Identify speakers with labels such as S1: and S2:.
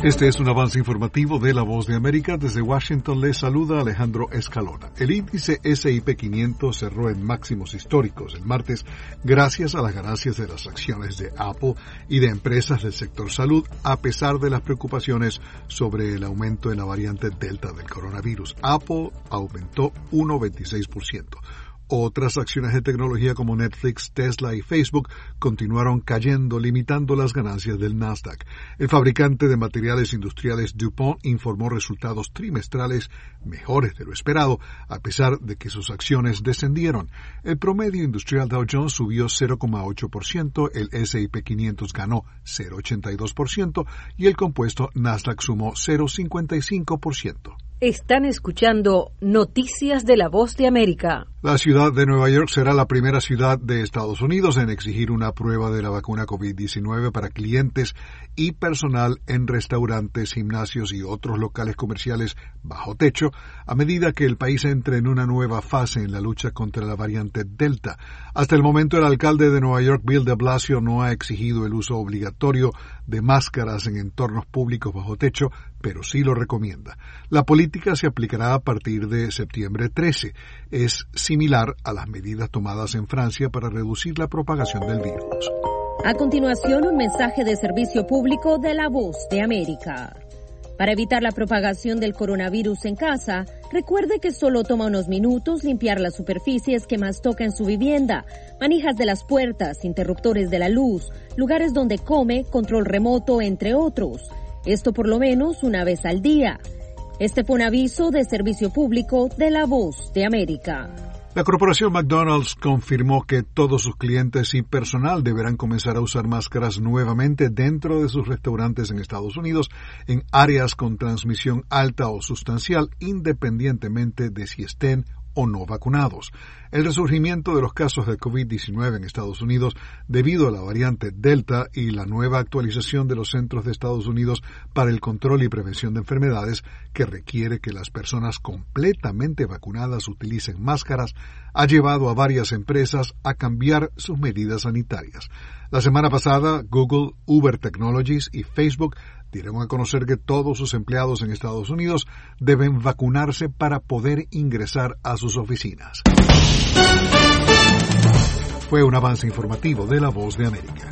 S1: Este es un avance informativo de La Voz de América. Desde Washington les saluda Alejandro Escalona. El índice S&P 500 cerró en máximos históricos el martes gracias a las ganancias de las acciones de Apple y de empresas del sector salud, a pesar de las preocupaciones sobre el aumento en la variante Delta del coronavirus. Apple aumentó 1,26%. Otras acciones de tecnología como Netflix, Tesla y Facebook continuaron cayendo, limitando las ganancias del Nasdaq. El fabricante de materiales industriales DuPont informó resultados trimestrales mejores de lo esperado, a pesar de que sus acciones descendieron. El promedio industrial Dow Jones subió 0,8%, el S&P 500 ganó 0,82% y el compuesto Nasdaq sumó 0,55%.
S2: Están escuchando Noticias de La Voz de América.
S1: La ciudad de Nueva York será la primera ciudad de Estados Unidos en exigir una prueba de la vacuna COVID-19 para clientes y personal en restaurantes, gimnasios y otros locales comerciales bajo techo, a medida que el país entre en una nueva fase en la lucha contra la variante Delta. Hasta el momento, el alcalde de Nueva York, Bill de Blasio, no ha exigido el uso obligatorio de máscaras en entornos públicos bajo techo, pero sí lo recomienda. La política se aplicará a partir de septiembre 13. Es similar a las medidas tomadas en Francia para reducir la propagación del virus.
S2: A continuación, un mensaje de servicio público de La Voz de América. Para evitar la propagación del coronavirus en casa, recuerde que solo toma unos minutos limpiar las superficies que más toca en su vivienda, manijas de las puertas, interruptores de la luz, lugares donde come, control remoto, entre otros. Esto por lo menos una vez al día. Este fue un aviso de servicio público de La Voz de América.
S1: La corporación McDonald's confirmó que todos sus clientes y personal deberán comenzar a usar máscaras nuevamente dentro de sus restaurantes en Estados Unidos en áreas con transmisión alta o sustancial, independientemente de si estén o no vacunados. El resurgimiento de los casos de COVID-19 en Estados Unidos debido a la variante Delta y la nueva actualización de los Centros de Estados Unidos para el Control y Prevención de Enfermedades, que requiere que las personas completamente vacunadas utilicen máscaras, ha llevado a varias empresas a cambiar sus medidas sanitarias. La semana pasada, Google, Uber Technologies y Facebook dieron a conocer que todos sus empleados en Estados Unidos deben vacunarse para poder ingresar a sus oficinas. Fue un avance informativo de La Voz de América.